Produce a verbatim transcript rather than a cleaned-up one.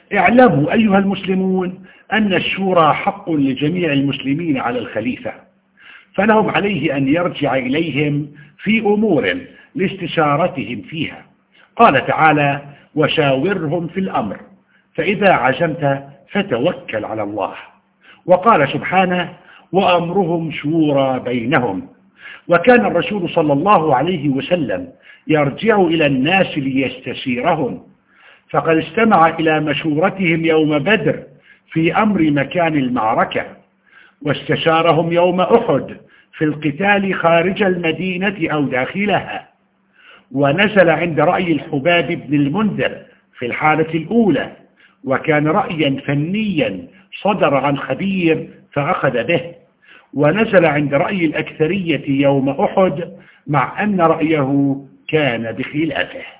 اعلموا أيها المسلمون أن الشورى حق لجميع المسلمين على الخليفة، فلهم عليه أن يرجع إليهم في أمور لاستشارتهم فيها. قال تعالى: وشاورهم في الأمر فإذا عزمت فتوكل على الله. وقال سبحانه: وأمرهم شورى بينهم. وكان الرسول صلى الله عليه وسلم يرجع إلى الناس ليستشيرهم، فقد استمع إلى مشورتهم يوم بدر في أمر مكان المعركة، واستشارهم يوم أحد في القتال خارج المدينة أو داخلها، ونزل عند رأي الحباب بن المنذر في الحالة الأولى، وكان رأيا فنيا صدر عن خبير فأخذ به، ونزل عند رأي الأكثرية يوم أحد مع أن رأيه كان بخلافه.